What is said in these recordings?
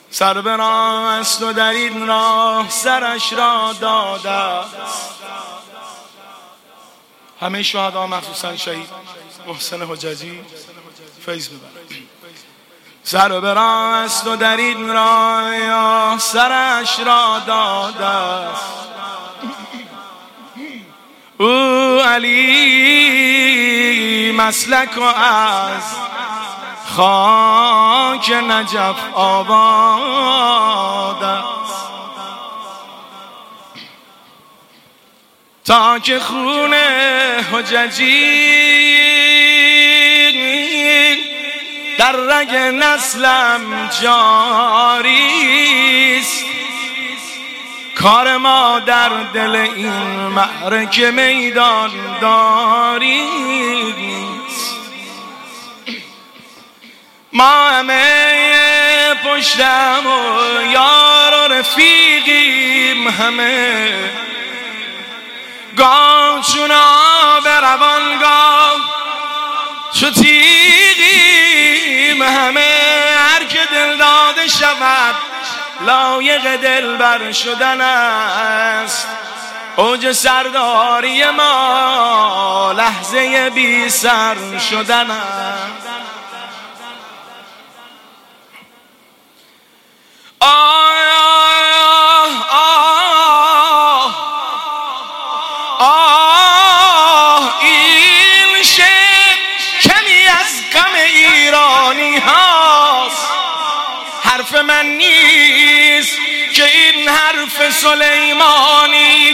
سر به راه است و در این راه سرش را داده است. همه شهدا مخصوصا شهید محسن حججی فیض ببرد. سر به راه است و در این راه سرش را داده است. او علی مسلک و از خاک نجف آباد است. تا که خون حججی در رگ نسلم جاری است، کار ما در دل این معرکه میدان داری است. ما همه پشتم و یار و رفیقیم، همه گاه چون آب روان گاه چو تیغیم، همه هر که دل داده شود لایق دلبر شدن است. اوج سرداری ما لحظه بی سر شدن است. این شعر کمی از غم ایرانی هاست، حرف من نیست که این حرف سلیمانی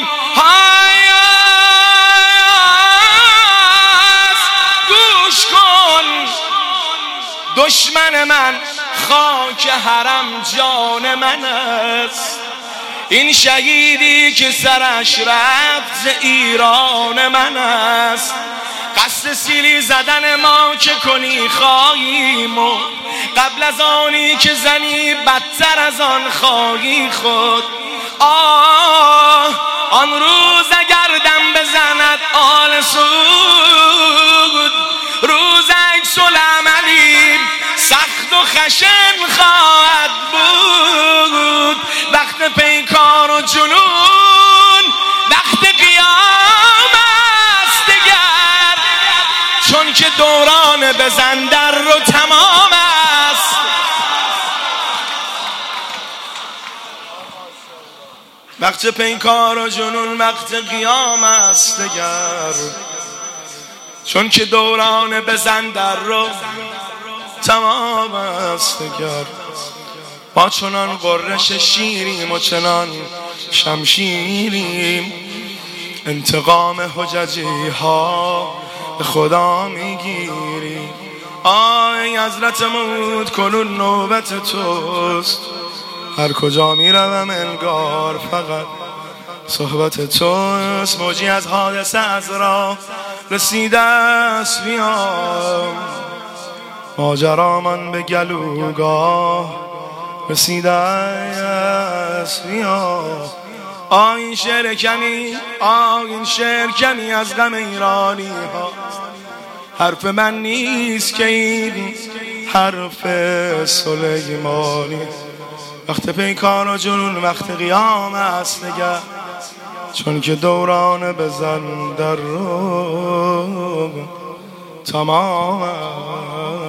هست. گوش کن دشمن من خاک حرم جان من است. این شهیدی که سرش رفت ز ایران من است. قصد سیلی زدن ما که کنی خواهیم و قبل از آنی که زنی بدتر از آن خواهی خود. آن روز اگر دم بزند آل سود، روز عکس العملی سخت و خشن خواهد بود. وقت پیکار و جنون وقت قیام است دگر، چون که دوران بزندر رو تمام است. وقت پیکار و جنون وقت قیام است دگر، چون که دوران بزندر رو تمام است دگر. ما چنان قررش شیریم و چنان شمشیریم، انتقام حججی ها به خدا میگیریم. آی حضرت موعود کنون نوبت توست، هر کجا میروم انگار فقط صحبت توست. موجی از حادثه از راه رسیده است بیام، ماجرا من به گلوگاه رسیده است بیام. این شعر کمی این شعر کمی از غم ایرانی ها، حرف من نیست که این حرف سلیمانی. وقت پیکار و جنون وقت قیام است نگر، چون که دوران بزن در رو تمام